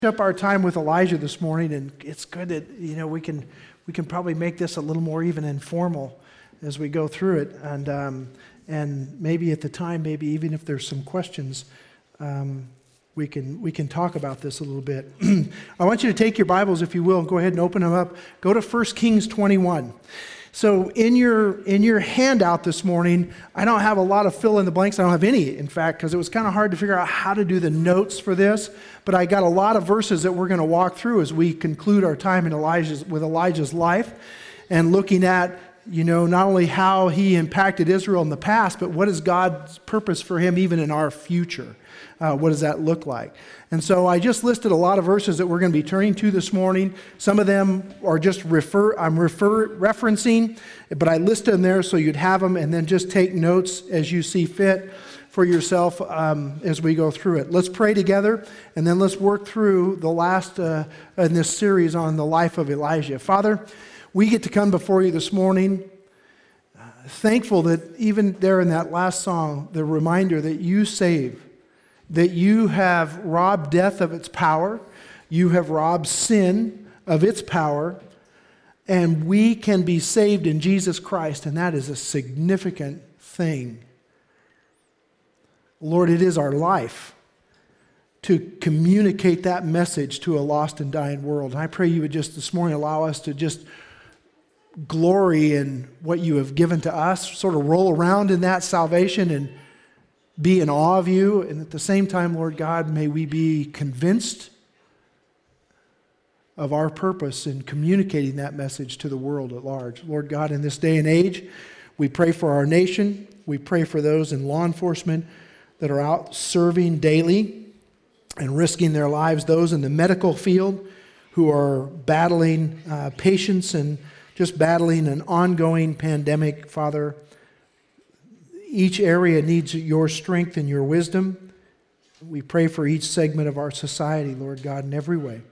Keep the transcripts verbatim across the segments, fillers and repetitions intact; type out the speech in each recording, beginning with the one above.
Up our time with Elijah this morning, and it's good that you know we can we can probably make this a little more even informal as we go through it, and um, and maybe at the time, maybe even if there's some questions, um, we can we can talk about this a little bit. I want you to take your Bibles, if you will, and go ahead and open them up. Go to First Kings twenty-one. So in your in your handout this morning, I don't have a lot of fill in the blanks. I don't have any, in fact, because it was kind of hard to figure out how to do the notes for this. But I got a lot of verses that we're going to walk through as we conclude our time in Elijah's with Elijah's life, and looking at you know not only how he impacted Israel in the past, but what is God's purpose for him even in our future. Uh, what does that look like? And so I just listed a lot of verses that we're going to be turning to this morning. Some of them are just refer, I'm refer, referencing, but I listed them there so you'd have them, and then just take notes as you see fit for yourself um, as we go through it. Let's pray together, and then let's work through the last uh, in this series on the life of Elijah. Father, we get to come before you this morning, uh, thankful that even there in that last song, the reminder that you save, that you have robbed death of its power, you have robbed sin of its power, and we can be saved in Jesus Christ, and that is a significant thing. Lord, it is our life to communicate that message to a lost and dying world. And I pray you would just this morning allow us to just glory in what you have given to us, sort of roll around in that salvation and be in awe of you, and at the same time, Lord God, may we be convinced of our purpose in communicating that message to the world at large. Lord God, in this day and age, we pray for our nation. We pray for those in law enforcement that are out serving daily and risking their lives, those in the medical field who are battling uh, patients and just battling an ongoing pandemic, Father. Each area needs your strength and your wisdom. We pray for each segment of our society, Lord God, in every way.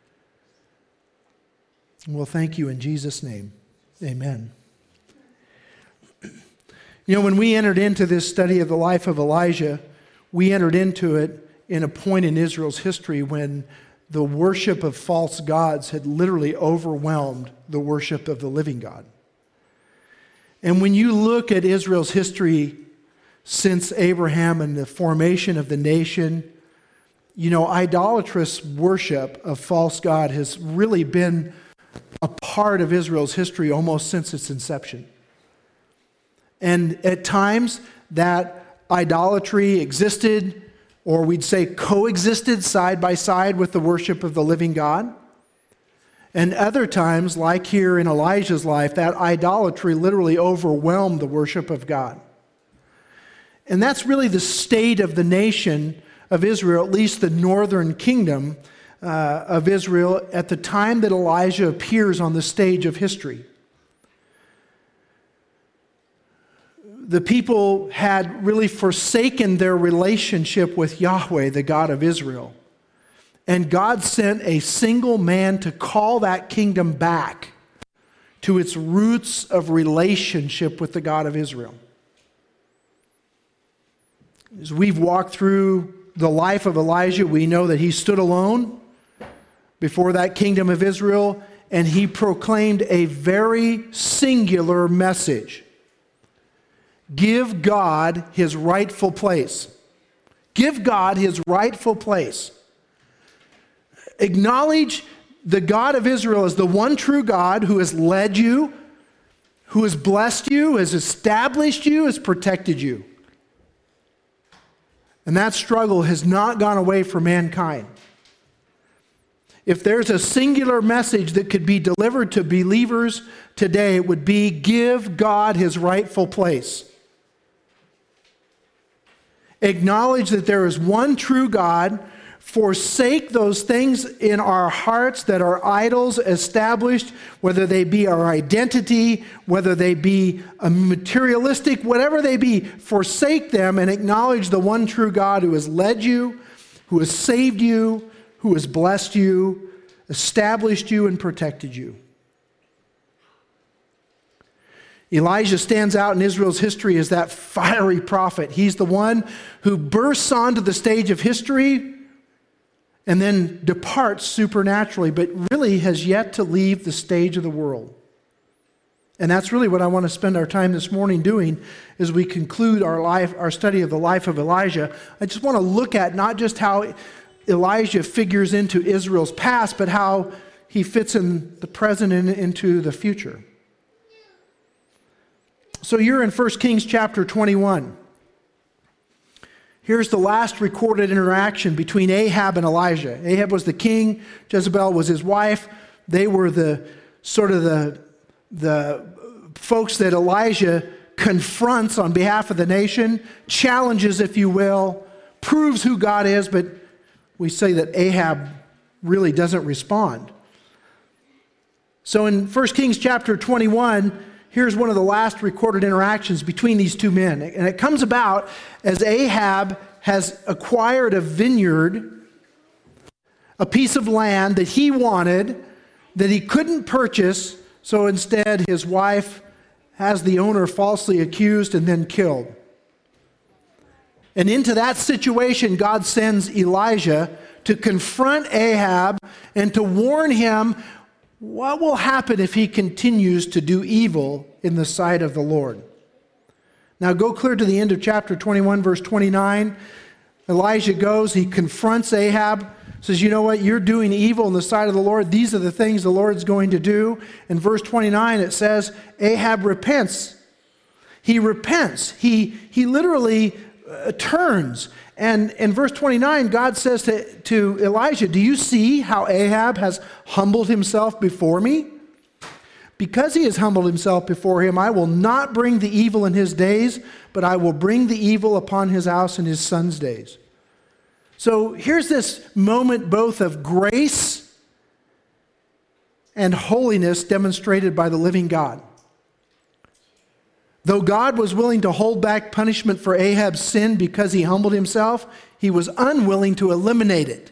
And we'll thank you in Jesus' name. Amen. You know, when we entered into this study of the life of Elijah, we entered into it in a point in Israel's history when the worship of false gods had literally overwhelmed the worship of the living God. And when you look at Israel's history since Abraham and the formation of the nation, you know, idolatrous worship of false god has really been a part of Israel's history almost since its inception. And at times that idolatry existed, or we'd say coexisted side by side with the worship of the living God. And other times, like here in Elijah's life, that idolatry literally overwhelmed the worship of God. And that's really the state of the nation of Israel, at least the northern kingdom uh, of Israel, at the time that Elijah appears on the stage of history. The people had really forsaken their relationship with Yahweh, the God of Israel. And God sent a single man to call that kingdom back to its roots of relationship with the God of Israel. As we've walked through the life of Elijah, we know that he stood alone before that kingdom of Israel, and he proclaimed a very singular message. Give God his rightful place. Give God his rightful place. Acknowledge the God of Israel as the one true God who has led you, who has blessed you, has established you, has protected you. And that struggle has not gone away from mankind. If there's a singular message that could be delivered to believers today, it would be give God his rightful place. Acknowledge that there is one true God. Forsake those things in our hearts that are idols established, whether they be our identity, whether they be a materialistic, whatever they be. Forsake them and acknowledge the one true God who has led you, who has saved you, who has blessed you, established you, and protected you. Elijah stands out in Israel's history as that fiery prophet. He's the one who bursts onto the stage of history and then departs supernaturally, but really has yet to leave the stage of the world. And that's really what I want to spend our time this morning doing as we conclude our life, our study of the life of Elijah. I just want to look at not just how Elijah figures into Israel's past, but how he fits in the present and into the future. So you're in First Kings chapter twenty-one. Here's the last recorded interaction between Ahab and Elijah. Ahab was the king, Jezebel was his wife. They were the sort of the, the folks that Elijah confronts on behalf of the nation, challenges, if you will, proves who God is, but we say that Ahab really doesn't respond. So in First Kings chapter twenty-one, here's one of the last recorded interactions between these two men. And it comes about as Ahab has acquired a vineyard, a piece of land that he wanted, that he couldn't purchase, so instead his wife has the owner falsely accused and then killed. And into that situation, God sends Elijah to confront Ahab and to warn him what will happen if he continues to do evil in the sight of the Lord. Now go clear to the end of chapter twenty-one, verse twenty-nine. Elijah goes, he confronts Ahab, says, you know what, you're doing evil in the sight of the Lord. These are the things the Lord's going to do. In verse twenty-nine, it says, Ahab repents. He repents. He, he literally uh, turns. And in verse twenty-nine, God says to, to Elijah, do you see how Ahab has humbled himself before me? Because he has humbled himself before him, I will not bring the evil in his days, but I will bring the evil upon his house in his son's days. So here's this moment both of grace and holiness demonstrated by the living God. Though God was willing to hold back punishment for Ahab's sin because he humbled himself, he was unwilling to eliminate it.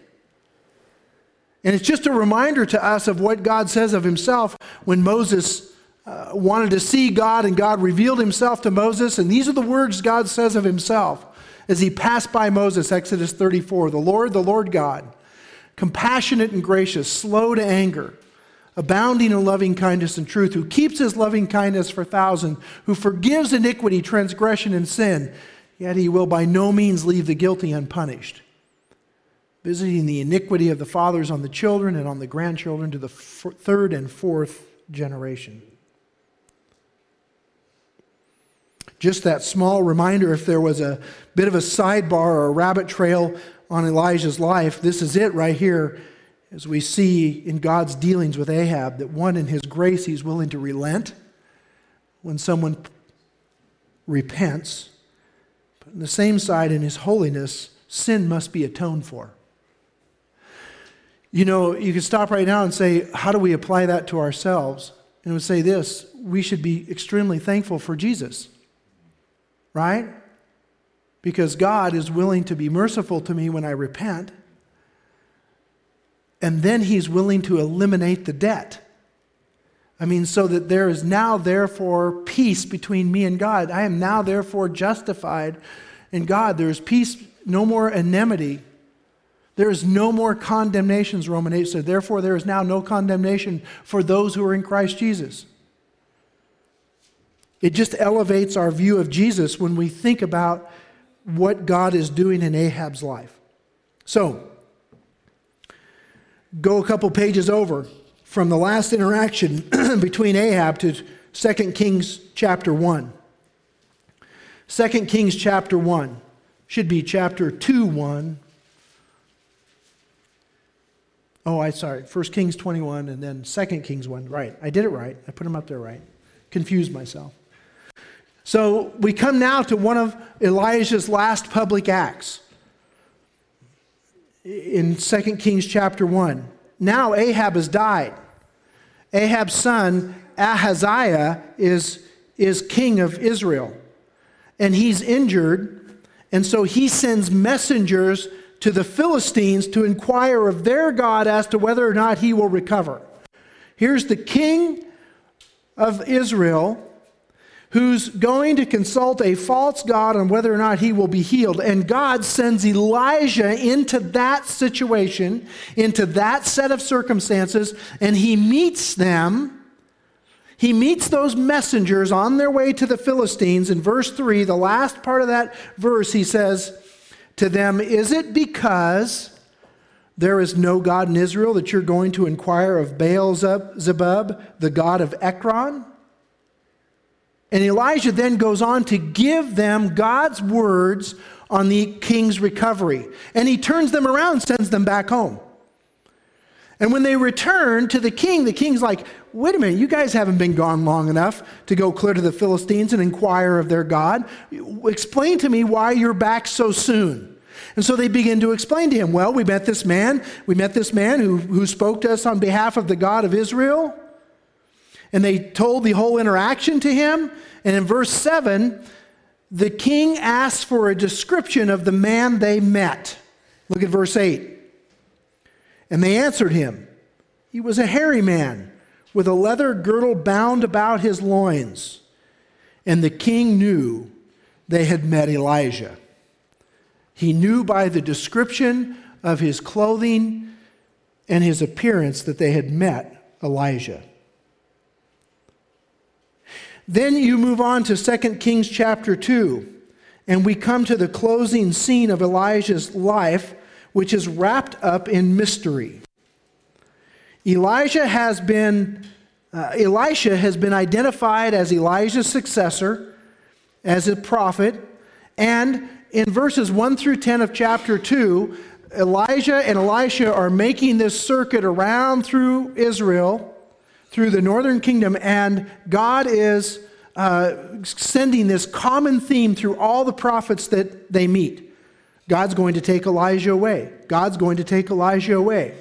And it's just a reminder to us of what God says of himself when Moses uh, wanted to see God and God revealed himself to Moses. And these are the words God says of himself as he passed by Moses, Exodus thirty-four. The Lord, the Lord God, compassionate and gracious, slow to anger, abounding in loving kindness and truth, who keeps his loving kindness for thousands, who forgives iniquity, transgression, and sin, yet he will by no means leave the guilty unpunished, visiting the iniquity of the fathers on the children and on the grandchildren to the f- third and fourth generation. Just that small reminder, if there was a bit of a sidebar or a rabbit trail on Elijah's life, this is it right here, as we see in God's dealings with Ahab, that one, in his grace, he's willing to relent when someone repents. But on the same side, in his holiness, sin must be atoned for. You know, you could stop right now and say, how do we apply that to ourselves? And it would say this, we should be extremely thankful for Jesus, right? Because God is willing to be merciful to me when I repent, and then he's willing to eliminate the debt. I mean, so that there is now therefore peace between me and God. I am now therefore justified in God. There is peace, no more enmity. There is no more condemnations, Romans eight said. Therefore, there is now no condemnation for those who are in Christ Jesus. It just elevates our view of Jesus when we think about what God is doing in Ahab's life. So, go a couple pages over from the last interaction between Ahab to Second Kings chapter one. Second Kings chapter one. Should be chapter two one. Oh, I sorry. First Kings twenty-one and then Second Kings one. Right. I did it right. I put them up there right. Confused myself. So we come now to one of Elijah's last public acts. In Second Kings chapter one. Now Ahab has died. Ahab's son Ahaziah is, is king of Israel. And he's injured. And so he sends messengers to the Philistines to inquire of their God as to whether or not he will recover. Here's the king of Israel who's going to consult a false god on whether or not he will be healed. And God sends Elijah into that situation, into that set of circumstances, and he meets them. He meets those messengers on their way to the Philistines. In verse three, the last part of that verse, he says to them, "Is it because there is no God in Israel that you're going to inquire of Baal-zebub, the god of Ekron?" And Elijah then goes on to give them God's words on the king's recovery. And he turns them around and sends them back home. And when they return to the king, the king's like, "Wait a minute, you guys haven't been gone long enough to go clear to the Philistines and inquire of their God. Explain to me why you're back so soon." And so they begin to explain to him, "Well, we met this man. We met this man who, who spoke to us on behalf of the God of Israel." And they told the whole interaction to him. And in verse seven, the king asks for a description of the man they met. Look at verse eight. "And they answered him, 'He was a hairy man with a leather girdle bound about his loins.' And the king knew they had met Elijah." He knew by the description of his clothing and his appearance that they had met Elijah. Then you move on to Second Kings chapter two, and we come to the closing scene of Elijah's life, which is wrapped up in mystery. Elijah has been, uh, Elisha has been identified as Elijah's successor, as a prophet, and in verses one through ten of chapter two, Elijah and Elisha are making this circuit around through Israel, through the northern kingdom, and God is uh, sending this common theme through all the prophets that they meet. God's going to take Elijah away. God's going to take Elijah away.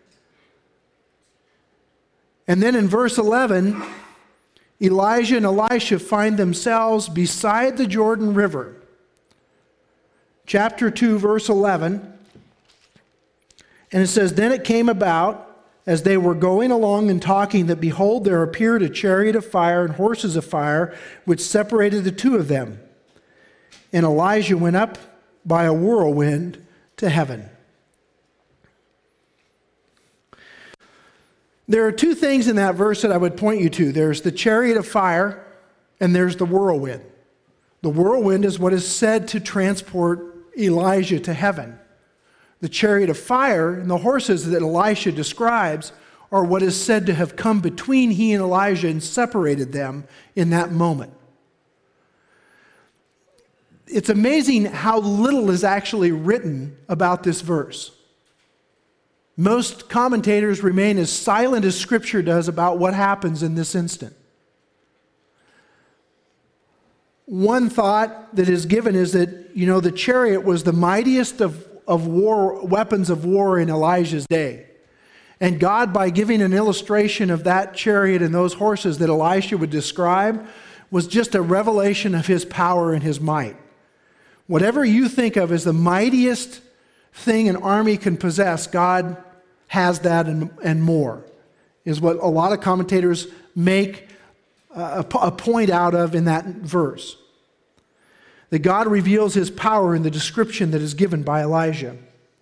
And then in verse eleven, Elijah and Elisha find themselves beside the Jordan River. Chapter two, verse eleven. And it says, "Then it came about, as they were going along and talking, that behold, there appeared a chariot of fire and horses of fire, which separated the two of them. And Elijah went up by a whirlwind to heaven." There are two things in that verse that I would point you to. There's the chariot of fire, and there's the whirlwind. The whirlwind is what is said to transport Elijah to heaven. The chariot of fire and the horses that Elisha describes are what is said to have come between he and Elijah and separated them in that moment. It's amazing how little is actually written about this verse. Most commentators remain as silent as Scripture does about what happens in this instant. One thought that is given is that, you know, the chariot was the mightiest of of war, weapons of war in Elijah's day. And God, by giving an illustration of that chariot and those horses that Elisha would describe, was just a revelation of his power and his might. Whatever you think of as the mightiest thing an army can possess, God has that and, and more, is what a lot of commentators make a, a point out of in that verse. That God reveals his power in the description that is given by Elijah.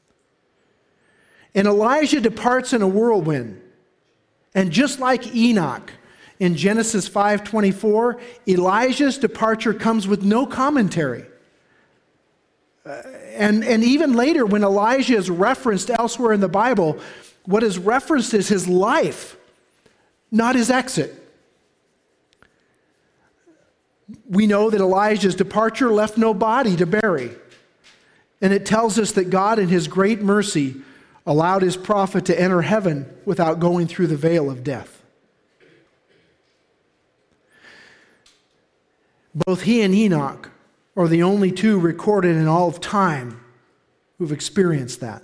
And Elijah departs in a whirlwind. And just like Enoch in Genesis five twenty-four, Elijah's departure comes with no commentary. Uh, and, and even later, when Elijah is referenced elsewhere in the Bible, what is referenced is his life, not his exit. We know that Elijah's departure left no body to bury. And it tells us that God in his great mercy allowed his prophet to enter heaven without going through the veil of death. Both he and Enoch are the only two recorded in all of time who've experienced that.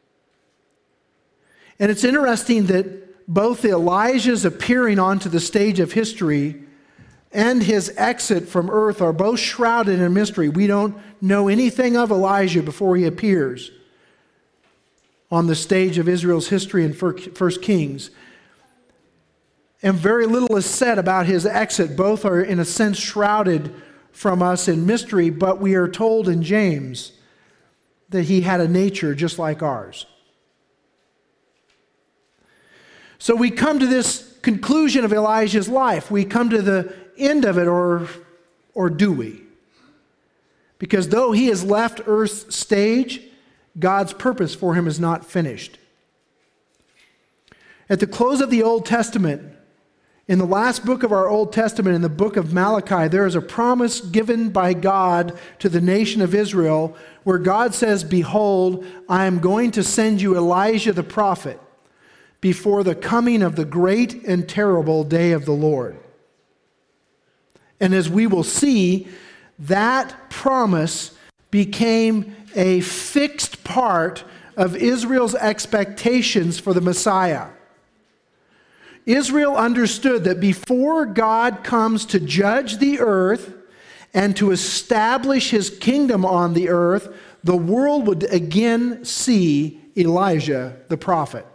And it's interesting that both Elijah's appearing onto the stage of history and his exit from earth are both shrouded in mystery. We don't know anything of Elijah before he appears on the stage of Israel's history in First Kings. and very little is said about his exit. Both are, in a sense, shrouded from us in mystery, but we are told in James that he had a nature just like ours. So we come to this conclusion of Elijah's life. We come to the end of it, or, or do we? Because though he has left Earth's stage, God's purpose for him is not finished. At the close of the Old Testament, in the last book of our Old Testament, in the book of Malachi, there is a promise given by God to the nation of Israel where God says, "Behold, I am going to send you Elijah the prophet before the coming of the great and terrible day of the Lord." And as we will see, that promise became a fixed part of Israel's expectations for the Messiah. Israel understood that before God comes to judge the earth and to establish his kingdom on the earth, the world would again see Elijah the prophet.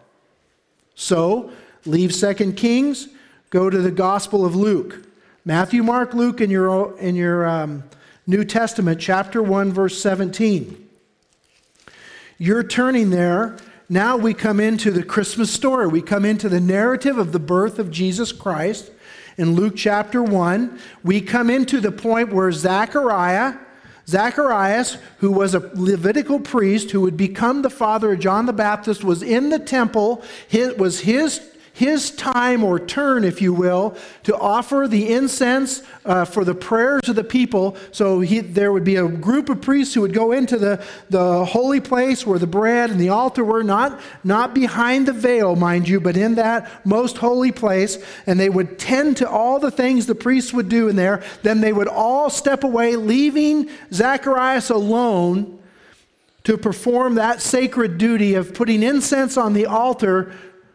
So, leave Second Kings, go to the Gospel of Luke. Matthew, Mark, Luke in your, in your um, New Testament, chapter one, verse seventeen. You're turning there. Now we come into the Christmas story. We come into the narrative of the birth of Jesus Christ in Luke chapter one. We come into the point where Zechariah, Zacharias, who was a Levitical priest who would become the father of John the Baptist, was in the temple. It was his His time or turn, if you will, to offer the incense uh, for the prayers of the people. So he, there would be a group of priests who would go into the, the holy place where the bread and the altar were, not, not behind the veil, mind you, but in that most holy place. And they would tend to all the things the priests would do in there. Then they would all step away, leaving Zacharias alone to perform that sacred duty of putting incense on the altar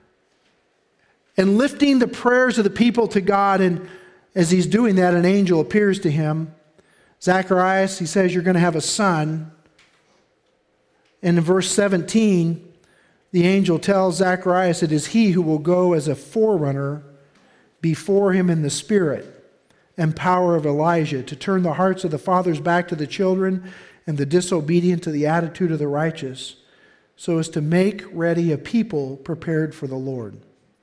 and lifting the prayers of the people to God. And as he's doing that, an angel appears to him. Zacharias, he says, "You're going to have a son." And in verse seventeen, the angel tells Zacharias it is he who will go as a forerunner before him in the spirit and power of Elijah, to turn the hearts of the fathers back to the children and the disobedient to the attitude of the righteous, so as to make ready a people prepared for the Lord.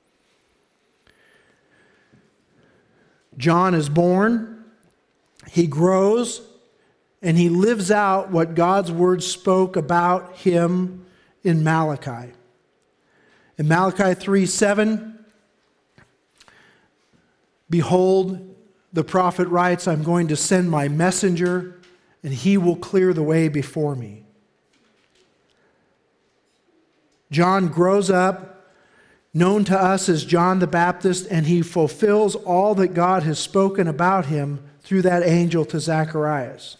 John is born, he grows, and he lives out what God's word spoke about him in Malachi. In Malachi three seven, "Behold," the prophet writes, "I'm going to send my messenger, and he will clear the way before me." John grows up, known to us as John the Baptist, and he fulfills all that God has spoken about him through that angel to Zacharias.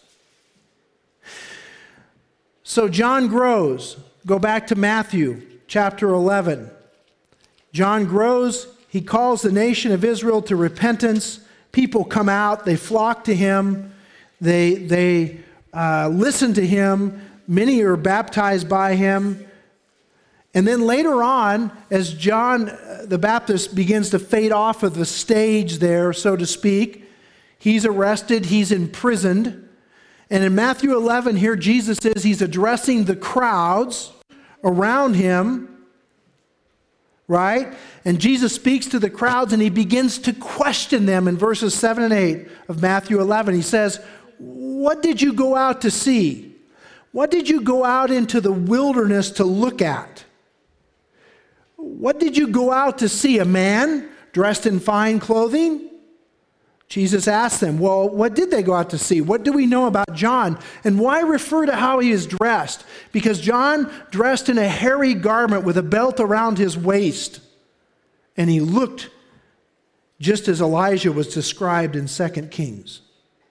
So John grows. Go back to Matthew chapter eleven. John grows. He calls the nation of Israel to repentance. People come out. They flock to him. They, they uh, listen to him. Many are baptized by him. And then later on, as John the Baptist begins to fade off of the stage there, so to speak, he's arrested, he's imprisoned. And in Matthew eleven here, Jesus says he's addressing the crowds around him, right? And Jesus speaks to the crowds and he begins to question them in verses seven and eight of Matthew eleven. He says, "What did you go out to see? What did you go out into the wilderness to look at? What did you go out to see? A man dressed in fine clothing?" Jesus asked them, well, what did they go out to see? What do we know about John? And why refer to how he is dressed? Because John dressed in a hairy garment with a belt around his waist. And he looked just as Elijah was described in Second Kings.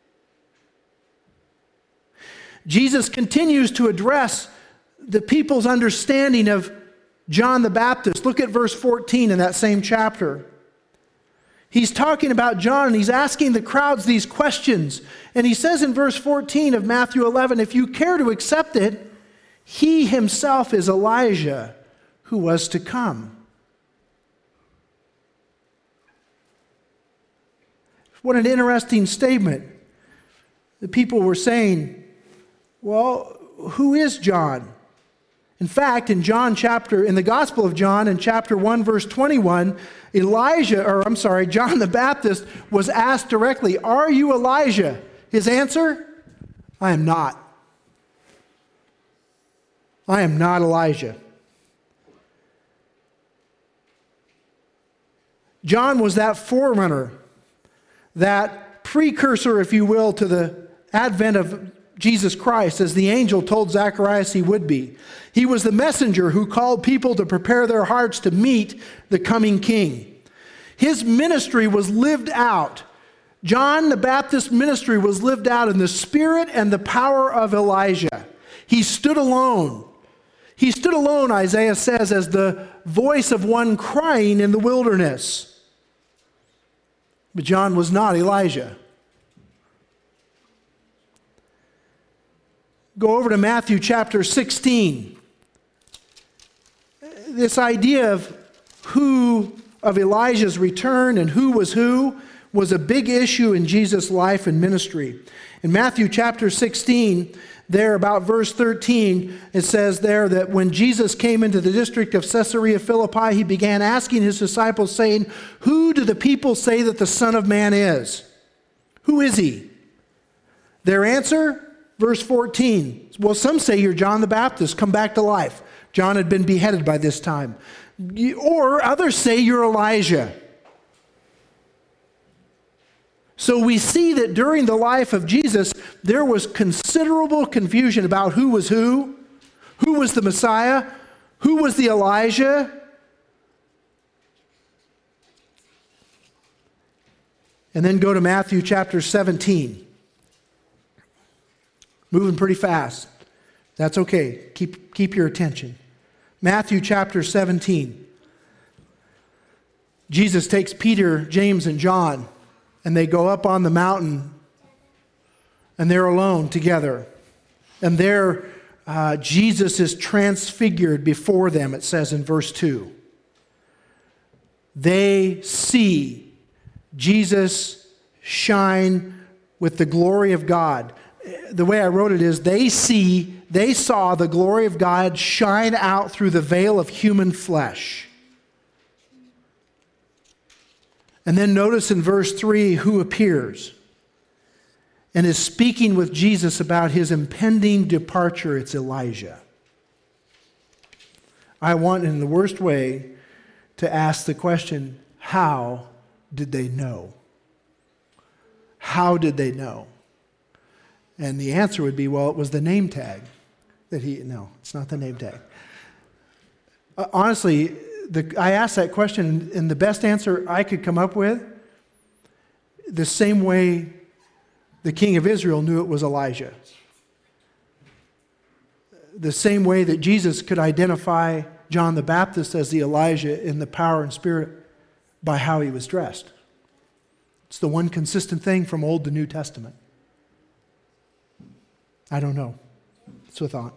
Jesus continues to address the people's understanding of John the Baptist. Look at verse fourteen in that same chapter. He's talking about John and he's asking the crowds these questions. And he says in verse fourteen of Matthew eleven, "If you care to accept it, he himself is Elijah who was to come." What an interesting statement. The people were saying, well, who is John? In fact, in John chapter, in the Gospel of John, in chapter one, verse twenty-one, Elijah, or I'm sorry, John the Baptist was asked directly, are you Elijah? His answer, I am not. I am not Elijah. John was that forerunner, that precursor, if you will, to the advent of Jesus Christ, as the angel told Zacharias he would be. He was the messenger who called people to prepare their hearts to meet the coming king. His ministry was lived out. John the Baptist's ministry was lived out in the spirit and the power of Elijah. He stood alone. He stood alone, Isaiah says, as the voice of one crying in the wilderness. But John was not Elijah. Go over to Matthew chapter sixteen. This idea of who, of Elijah's return and who was who, was a big issue in Jesus' life and ministry. In Matthew chapter sixteen, there about verse thirteen, it says there that when Jesus came into the district of Caesarea Philippi, he began asking his disciples, saying, who do the people say that the Son of Man is? Who is he? Their answer, verse fourteen, well, some say you're John the Baptist, come back to life. John had been beheaded by this time. Or others say you're Elijah. So we see that during the life of Jesus, there was considerable confusion about who was who, who was the Messiah, who was the Elijah. And then go to Matthew chapter seventeen. Moving pretty fast. That's okay. Keep, keep your attention. Matthew chapter seventeen. Jesus takes Peter, James, and John, and they go up on the mountain, and they're alone together. And there, uh, Jesus is transfigured before them, it says in verse two. They see Jesus shine with the glory of God. The way I wrote it is, they see, they saw the glory of God shine out through the veil of human flesh. And then notice in verse three who appears and is speaking with Jesus about his impending departure. It's Elijah. I want, in the worst way, to ask the question, how did they know? How did they know? And the answer would be, well, it was the name tag that he, no, it's not the name tag. Uh, honestly, the, I asked that question, and the best answer I could come up with, the same way the king of Israel knew it was Elijah. The same way that Jesus could identify John the Baptist as the Elijah in the power and spirit by how he was dressed. It's the one consistent thing from Old to New Testament. I don't know. It's a thought.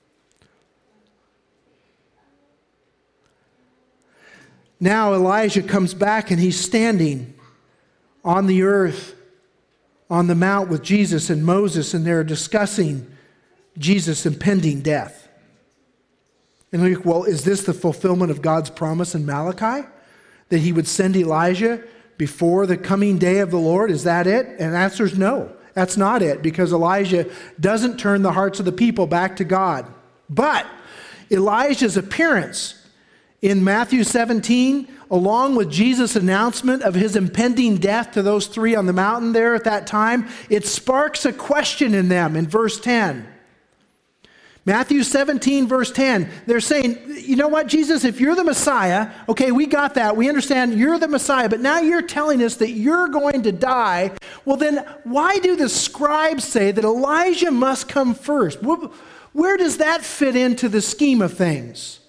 Now Elijah comes back and he's standing on the earth, on the mount with Jesus and Moses, and they're discussing Jesus' impending death. And we, well, is this the fulfillment of God's promise in Malachi? That he would send Elijah before the coming day of the Lord? Is that it? And the answer is no. That's not it, because Elijah doesn't turn the hearts of the people back to God. But Elijah's appearance in Matthew seventeen, along with Jesus' announcement of his impending death to those three on the mountain there at that time, it sparks a question in them in verse ten. Matthew seventeen, verse ten, they're saying, you know what, Jesus, if you're the Messiah, okay, we got that. We understand you're the Messiah, but now you're telling us that you're going to die. Well, then why do the scribes say that Elijah must come first? Where does that fit into the scheme of things?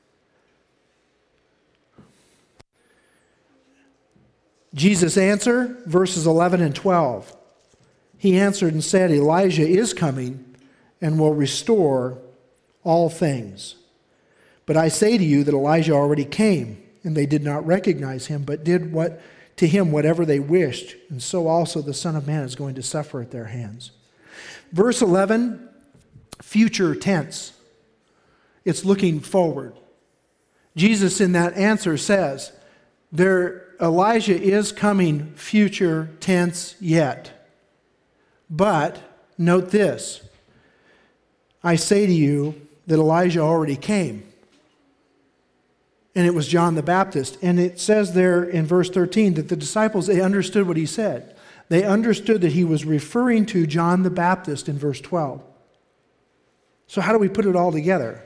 Jesus' answer, verses eleven and twelve. He answered and said, Elijah is coming and will restore all things. But I say to you that Elijah already came, and they did not recognize him, but did what to him whatever they wished, and so also the Son of Man is going to suffer at their hands. Verse eleven, future tense. It's looking forward. Jesus in that answer says, there, Elijah is coming future tense yet. But, note this, I say to you that Elijah already came. And it was John the Baptist. And it says there in verse thirteen that the disciples, they understood what he said. They understood that he was referring to John the Baptist in verse twelve. So how do we put it all together?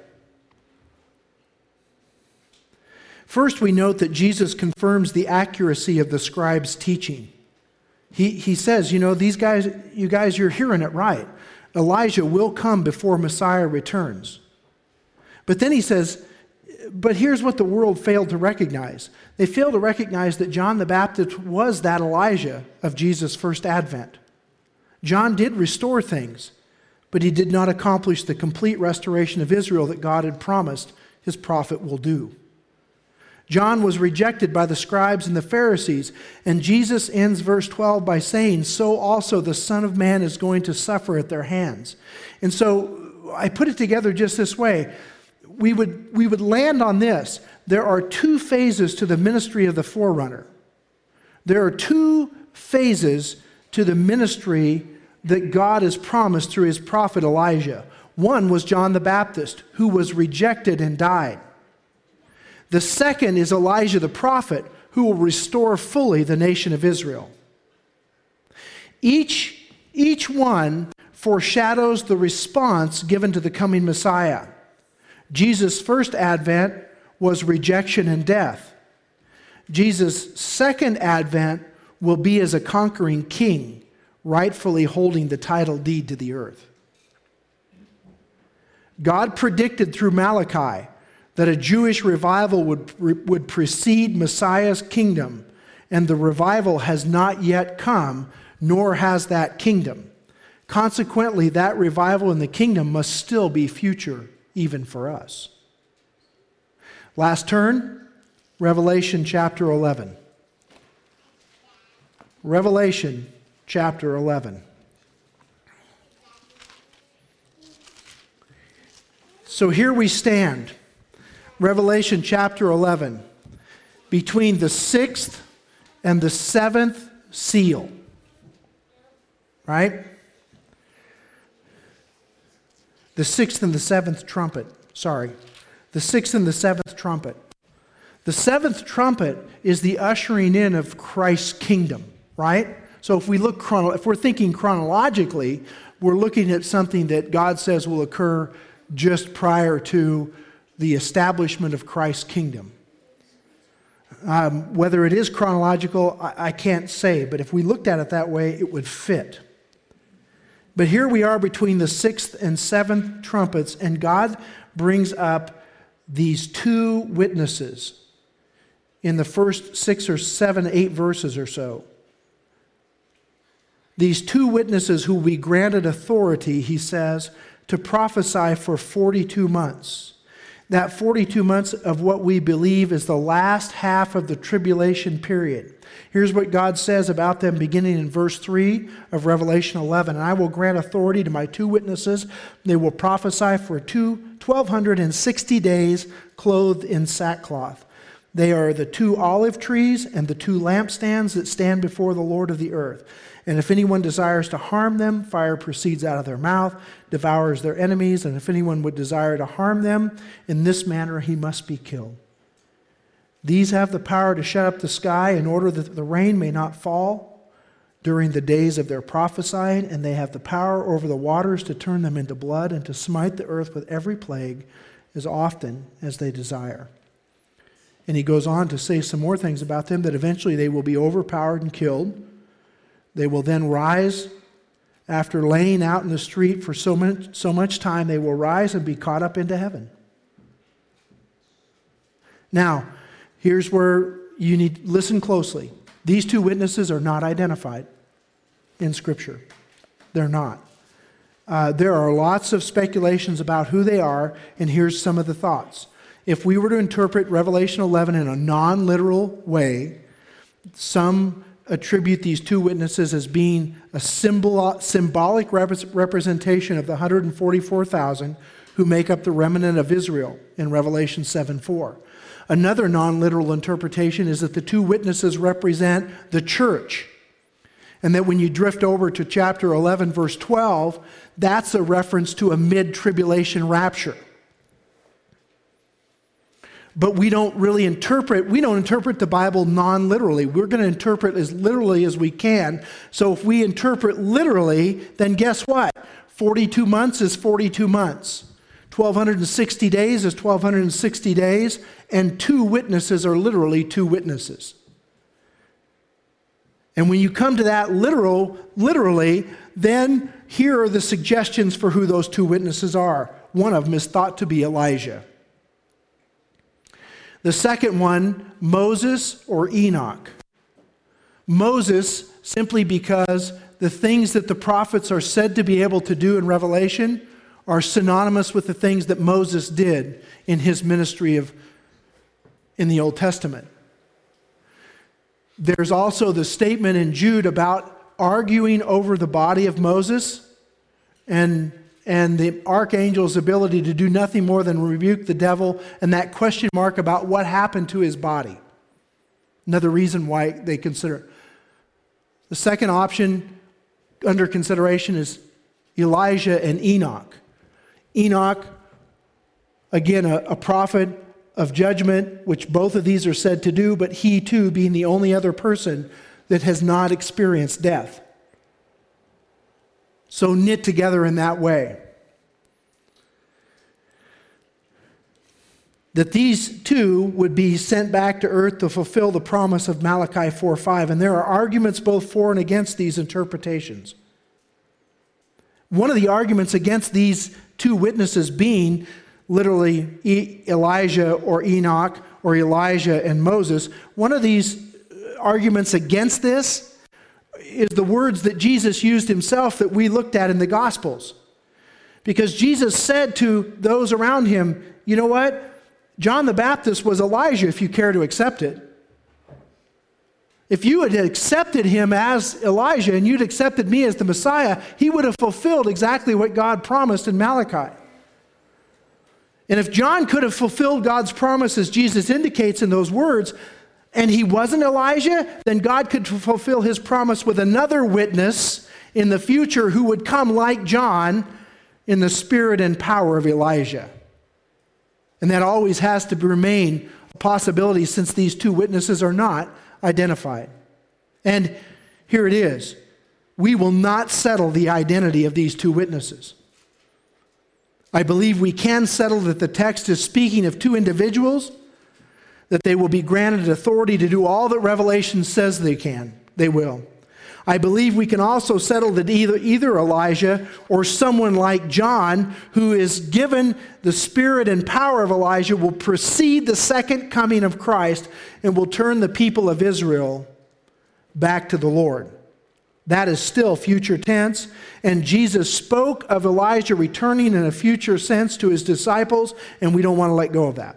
First, we note that Jesus confirms the accuracy of the scribes' teaching. He, he says, you know, these guys, you guys, you're hearing it right. Elijah will come before Messiah returns. But then he says, but here's what the world failed to recognize. They failed to recognize that John the Baptist was that Elijah of Jesus' first advent. John did restore things, but he did not accomplish the complete restoration of Israel that God had promised his prophet will do. John was rejected by the scribes and the Pharisees, and Jesus ends verse twelve by saying, so also the Son of Man is going to suffer at their hands. And so I put it together just this way. We would, we would land on this. There are two phases to the ministry of the forerunner. There are two phases to the ministry that God has promised through his prophet Elijah. One was John the Baptist, who was rejected and died. The second is Elijah the prophet, who will restore fully the nation of Israel. Each, each one foreshadows the response given to the coming Messiah. Jesus' first advent was rejection and death. Jesus' second advent will be as a conquering king, rightfully holding the title deed to the earth. God predicted through Malachi that a Jewish revival would, would precede Messiah's kingdom, and the revival has not yet come, nor has that kingdom. Consequently, that revival in the kingdom must still be future, even for us. Last turn, Revelation chapter eleven. Revelation chapter eleven. So here we stand, Revelation chapter eleven, between the sixth and the seventh seal. Right? The sixth and the seventh trumpet. Sorry. The sixth and the seventh trumpet. The seventh trumpet is the ushering in of Christ's kingdom, right? So if we look chrono- if we're thinking chronologically, we're looking at something that God says will occur just prior to the establishment of Christ's kingdom. Um, whether it is chronological, I, I can't say, but if we looked at it that way, it would fit. But here we are between the sixth and seventh trumpets, and God brings up these two witnesses in the first six or seven, eight verses or so. These two witnesses who will be granted authority, he says, to prophesy for forty-two months. That forty-two months of what we believe is the last half of the tribulation period. Here's what God says about them beginning in verse three of Revelation eleven. And I will grant authority to my two witnesses. They will prophesy for two, twelve sixty days clothed in sackcloth. They are the two olive trees and the two lampstands that stand before the Lord of the earth. And if anyone desires to harm them, fire proceeds out of their mouth, devours their enemies. And if anyone would desire to harm them, in this manner he must be killed. These have the power to shut up the sky in order that the rain may not fall during the days of their prophesying, and they have the power over the waters to turn them into blood and to smite the earth with every plague as often as they desire. And he goes on to say some more things about them, that eventually they will be overpowered and killed. They will then rise after laying out in the street for so much, so much time, they will rise and be caught up into heaven. Now, here's where you need to listen closely. These two witnesses are not identified in Scripture. They're not. Uh, there are lots of speculations about who they are, and here's some of the thoughts. If we were to interpret Revelation eleven in a non-literal way, Some attribute these two witnesses as being a symbol, symbolic rep- representation of the one hundred forty-four thousand who make up the remnant of Israel in Revelation seven four. Another non-literal interpretation is that the two witnesses represent the church, and that when you drift over to chapter eleven, verse twelve, that's a reference to a mid-tribulation rapture. But we don't really interpret, we don't interpret the Bible non-literally. We're going to interpret as literally as we can. So if we interpret literally, then guess what? forty-two months is forty-two months. twelve sixty days is twelve sixty days. And two witnesses are literally two witnesses. And when you come to that literal, literally, then here are the suggestions for who those two witnesses are. One of them is thought to be Elijah. The second one, Moses or Enoch. Moses, simply because the things that the prophets are said to be able to do in Revelation are synonymous with the things that Moses did in his ministry of in the Old Testament. There's also the statement in Jude about arguing over the body of Moses and and the archangel's ability to do nothing more than rebuke the devil, and that question mark about what happened to his body. Another reason why they consider. The second option under consideration is Elijah and Enoch. Enoch, again, a, a prophet of judgment, which both of these are said to do, but he too being the only other person that has not experienced death. So knit together in that way. That these two would be sent back to earth to fulfill the promise of Malachi four five. And there are arguments both for and against these interpretations. One of the arguments against these two witnesses being literally Elijah or Enoch or Elijah and Moses, one of these arguments against this is the words that Jesus used himself that we looked at in the Gospels. Because Jesus said to those around him, you know what? John the Baptist was Elijah if you care to accept it. If you had accepted him as Elijah and you'd accepted me as the Messiah, he would have fulfilled exactly what God promised in Malachi. And if John could have fulfilled God's promise as Jesus indicates in those words, and he wasn't Elijah, then God could fulfill his promise with another witness in the future who would come like John in the spirit and power of Elijah. And that always has to remain a possibility since these two witnesses are not identified. And here it is. We will not settle the identity of these two witnesses. I believe we can settle that the text is speaking of two individuals, that they will be granted authority to do all that Revelation says they can. They will. I believe we can also settle that either, either Elijah or someone like John, who is given the spirit and power of Elijah, will precede the second coming of Christ and will turn the people of Israel back to the Lord. That is still future tense. And Jesus spoke of Elijah returning in a future sense to his disciples, and we don't want to let go of that.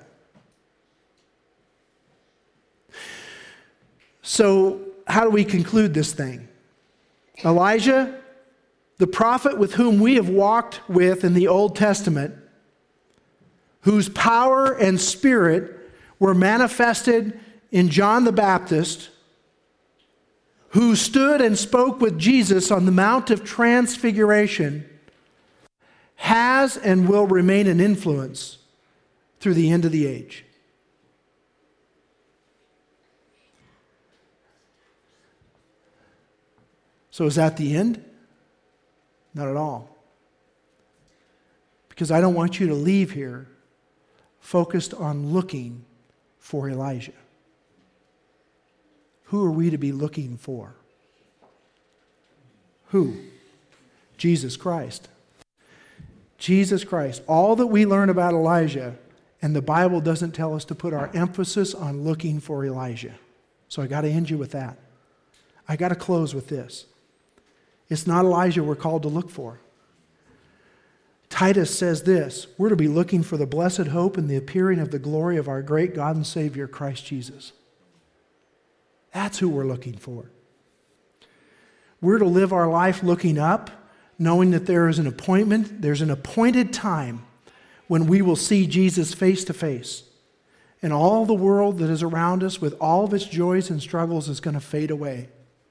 So, how do we conclude this thing? Elijah, the prophet with whom we have walked with in the Old Testament, whose power and spirit were manifested in John the Baptist, who stood and spoke with Jesus on the Mount of Transfiguration, has and will remain an influence through the end of the age. So is that the end? Not at all. Because I don't want you to leave here focused on looking for Elijah. Who are we to be looking for? Who? Jesus Christ. Jesus Christ. All that we learn about Elijah, and the Bible doesn't tell us to put our emphasis on looking for Elijah. So I got to end you with that. I got to close with this. It's not Elijah we're called to look for. Titus says this, we're to be looking for the blessed hope and the appearing of the glory of our great God and Savior, Christ Jesus. That's who we're looking for. We're to live our life looking up, knowing that there is an appointment, there's an appointed time when we will see Jesus face to face. And all the world that is around us with all of its joys and struggles is going to fade away.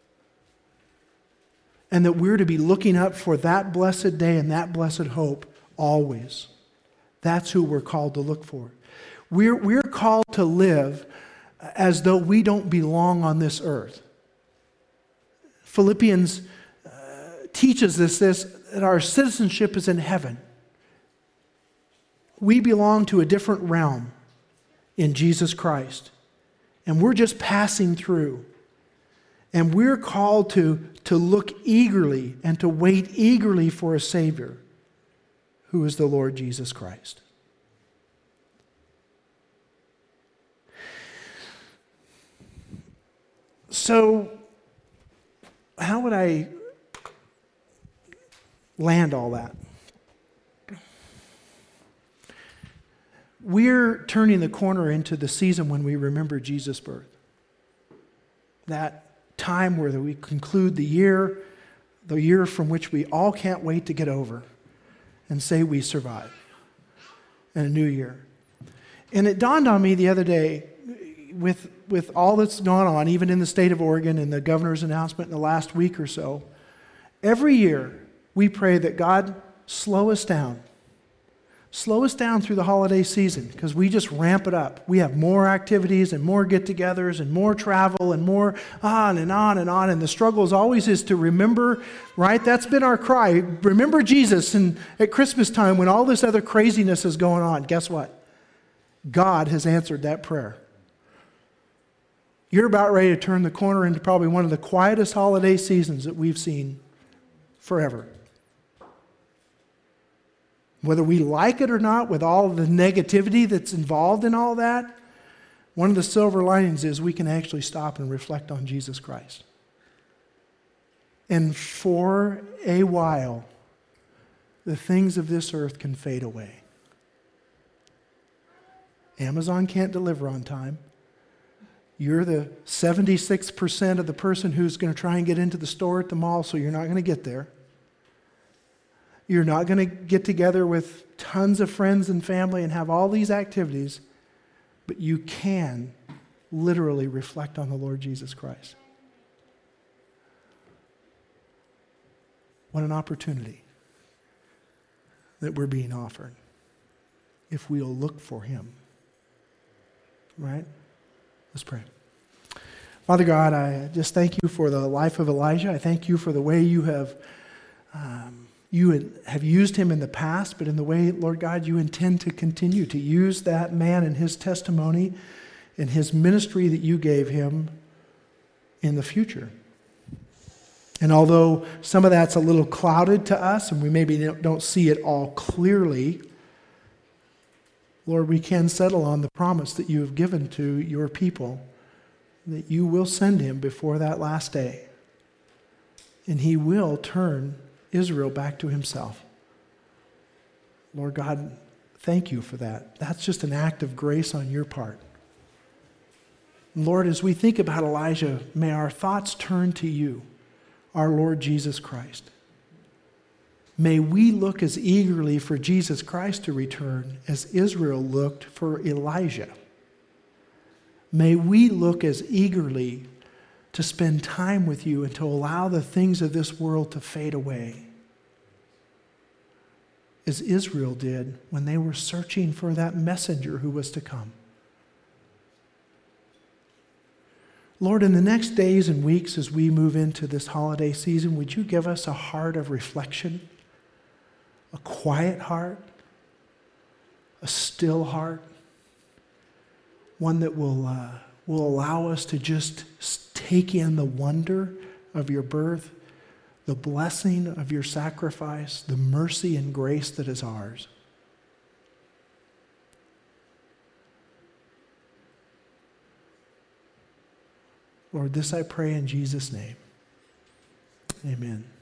And that we're to be looking up for that blessed day and that blessed hope always. That's who we're called to look for. We're, we're called to live as though we don't belong on this earth. Philippians uh, teaches us this, that our citizenship is in heaven. We belong to a different realm in Jesus Christ. And we're just passing through. And we're called to, to look eagerly and to wait eagerly for a Savior, who is the Lord Jesus Christ. So, how would I land all that? We're turning the corner into the season when we remember Jesus' birth. That time where we conclude the year, the year from which we all can't wait to get over and say we survived. And a new year. And it dawned on me the other day, with, with all that's gone on, even in the state of Oregon and the governor's announcement in the last week or so, every year we pray that God slow us down. Slow us down through the holiday season, because we just ramp it up. We have more activities and more get-togethers and more travel and more on and on and on. And the struggle is always is to remember, right? That's been our cry. Remember Jesus. And at Christmas time, when all this other craziness is going on, guess what? God has answered that prayer. You're about ready to turn the corner into probably one of the quietest holiday seasons that we've seen forever. Whether we like it or not, with all the negativity that's involved in all that, one of the silver linings is we can actually stop and reflect on Jesus Christ. And for a while, the things of this earth can fade away. Amazon can't deliver on time. You're the seventy-six percent of the person who's going to try and get into the store at the mall, so you're not going to get there. You're not going to get together with tons of friends and family and have all these activities, but you can literally reflect on the Lord Jesus Christ. What an opportunity that we're being offered if we'll look for Him. Right? Let's pray. Father God, I just thank you for the life of Elijah. I thank you for the way you have um, you have used him in the past, but in the way, Lord God, you intend to continue to use that man and his testimony and his ministry that you gave him in the future. And although some of that's a little clouded to us and we maybe don't see it all clearly, Lord, we can settle on the promise that you have given to your people, that you will send him before that last day. And he will turn Israel back to himself. Lord God, thank you for that. That's just an act of grace on your part. Lord, as we think about Elijah, may our thoughts turn to you, our Lord Jesus Christ. May we look as eagerly for Jesus Christ to return as Israel looked for Elijah. May we look as eagerly to spend time with you and to allow the things of this world to fade away, as Israel did when they were searching for that messenger who was to come. Lord, in the next days and weeks as we move into this holiday season, would you give us a heart of reflection? A quiet heart, a still heart, one that will, uh, will allow us to just take in the wonder of your birth, the blessing of your sacrifice, the mercy and grace that is ours. Lord, this I pray in Jesus' name. Amen.